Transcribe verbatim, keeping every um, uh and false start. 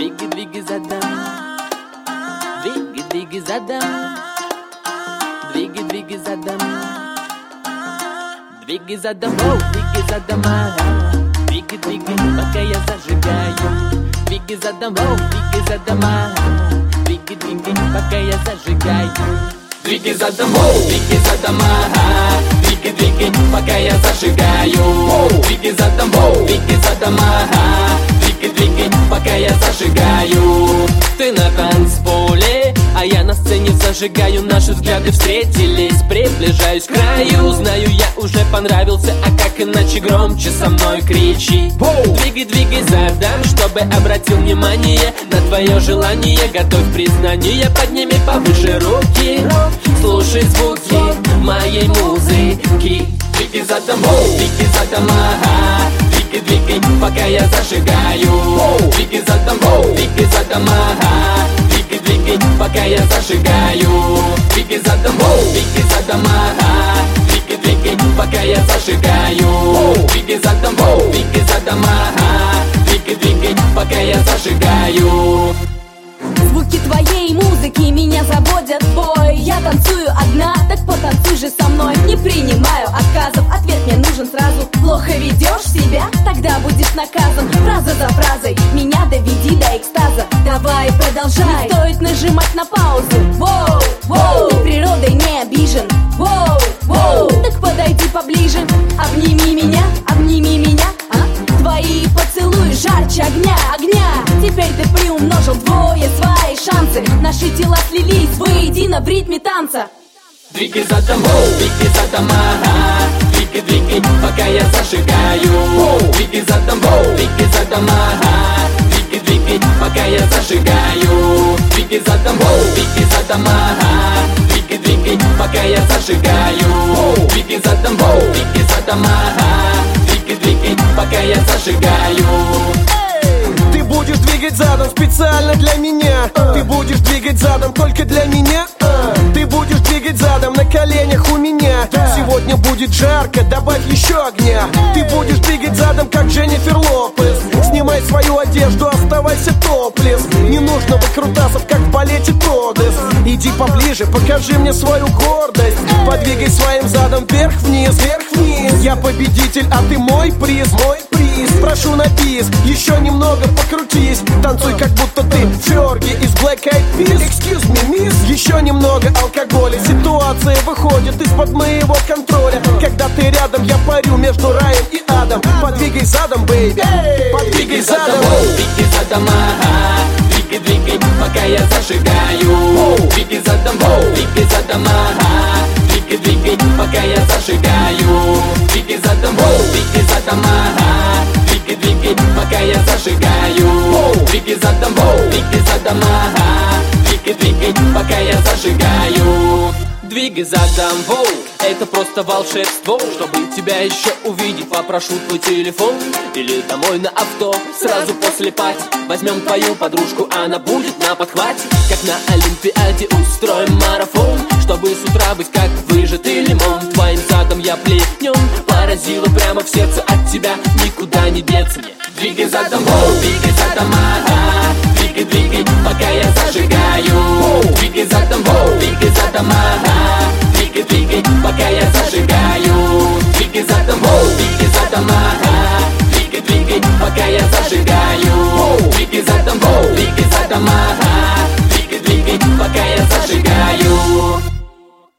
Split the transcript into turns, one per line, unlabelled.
Двигай, двигай задом. Двигай, двигай задом. Двигай, двигай задом. Двигай задом, оу, двигай задом, ага. Двигай, двигай, пока я зажигаю. Двигай задом, оу, двигай задом, ага. Двигай, двигай, пока я зажигаю. Двигай задом, оу, двигай задом, ага. Двигай, двигай, пока я зажигаю. Двигай задом, оу, двигай задом, ага. Двигай, двигай, пока я зажигаю. Ты на танцполе, а я на сцене зажигаю. Наши взгляды встретились, приближаюсь к краю. Знаю, я уже понравился, а как иначе громче со мной кричи. Двигай, двигай задом, чтобы обратил внимание на твое желание. Готовь признание, подними повыше руки. Слушай звуки моей музыки. Двигай задом, двигай задом, ага. Двигай, двигай, пока я зажигаю. Двигай задом, двигай задом, ага. Двигай, двигай, пока я зажигаю. Двигай задом, двигай задом, ага. Двигай, двигай, пока я зажигаю. Двигай задом, двигай задом, ага. Двигай, двигай, пока я зажигаю.
Звуки твоей музыки меня заводят в бой. Я танцую одна, так потанцуй же со мной. Не принимаю отказов, ответ мне нужен сразу. Плохо ведешь себя, тогда будешь наказан. Фраза за фразой, меня доведи до экстаза. Давай, продолжай, не стоит нажимать на паузу. Воу, воу, ты природой не обижен. Воу, воу, так подойди поближе. Обними меня, обними меня, а? Твои поцелуи жарче огня, огня. Теперь ты приумножил вдвое свои шансы. Наши тела слились воедино в ритме танца.
Двигай задом, двигай задом, ага. Двигай, двигай, пока я зажигаю. Двигай задом, двигай задом, ага. Двигай, двигай, пока я зажигаю. Двигай задом, двигай задом, ага. Двигай, двигай, пока я зажигаю. Двигай задом, двигай задом, ага. Двигай, двигай, пока я зажигаю.
Ты будешь двигать задом специально для меня. Ты будешь двигать задом только для меня. Ты будешь двигать задом на коленях у меня. Сегодня будет жарко, добавь еще огня. Ты будешь двигать задом, как Дженнифер Лопес. Снимай свою одежду, оставайся топлес. Не нужно выкрутасов, как в балете Тодес. Иди поближе, покажи мне свою гордость. Подвигай своим задом вверх-вниз, вверх-вниз. Я победитель, а ты мой приз, мой приз. Прошу на бис, еще немного покрутись. Танцуй, как будто ты Ферги из Black Eyed Peas. Excuse me, miss. Еще немного алкоголя. Ситуация выходит из-под моего контроля. Когда ты рядом, я парю между раем и адом. Подвигай задом, бэйби. Подвигай задом.
Двигай задом, ага. Двигай, двигай, пока я зажигаю. Двигай задом, двигай задом, ага. Двигай, двигай, пока я зажигаю. Двигай задом, двигай задом, ага. Двигай, двигай, пока я зажигаю. Двигай задом, двигай задом, ага. Двигай, двигай, пока я зажигаю. Двигай задом, воу, это просто волшебство. Чтобы тебя еще увидеть, попрошу твой телефон или домой на авто. Сразу после пати возьмем твою подружку, она будет на подхвате. Как на Олимпиаде устроим марафон, чтобы с утра быть как выжатый лимон. Твоим задом я пленен, поразила прямо в сердце. От тебя никуда не деться мне. Двигай задом, воу, двигай задом, ага. Двигай, двигай, пока я зажигаю. Двигай задом, воу, двигай задом, ага. Двигай, двигай, пока я зажигаю. Двигай задом, воу, двигай задом, ага. Двигай, двигай, пока я зажигаю. Двигай задом, воу, двигай задом, ага.